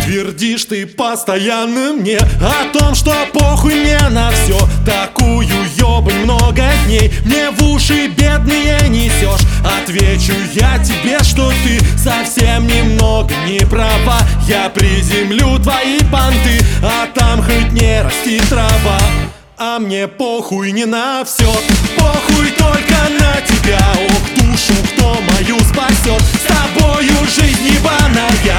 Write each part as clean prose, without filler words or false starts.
Твердишь ты постоянно мне о том, что похуй мне на все. Такую ёбань много дней мне в уши бедные несешь. Отвечу я тебе, что ты совсем немного не права. Я приземлю твои понты, а там хоть не расти трава. А мне похуй не на все, похуй только на тебя. Ох, душу кто мою спасет, с тобою жизнь ебаная.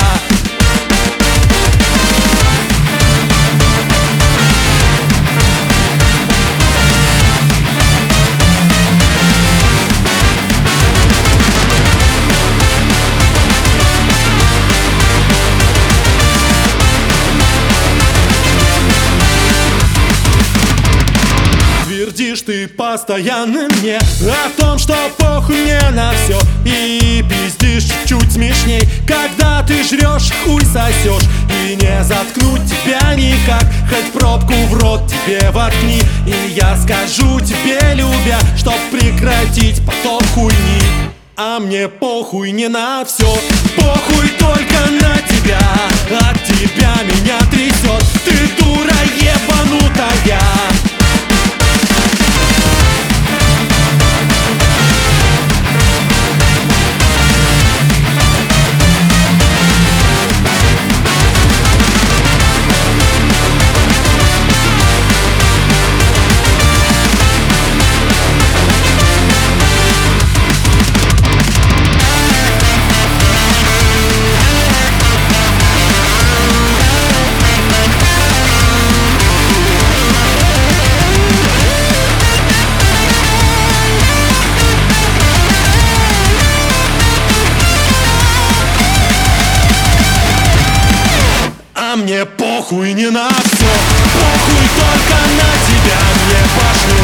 Твердишь ты постоянно мне о том, что похуй мне на все. И пиздишь чуть смешней, когда ты жрешь, хуй сосешь. И не заткнуть тебя никак, хоть пробку в рот тебе воткни. И я скажу тебе, любя, чтоб прекратить поток хуйни. А мне похуй не на все, похуй только на тебя. От тебя меня трясет, ты дура ебанутая. А мне похуй не на все, похуй только на тебя. Мне башню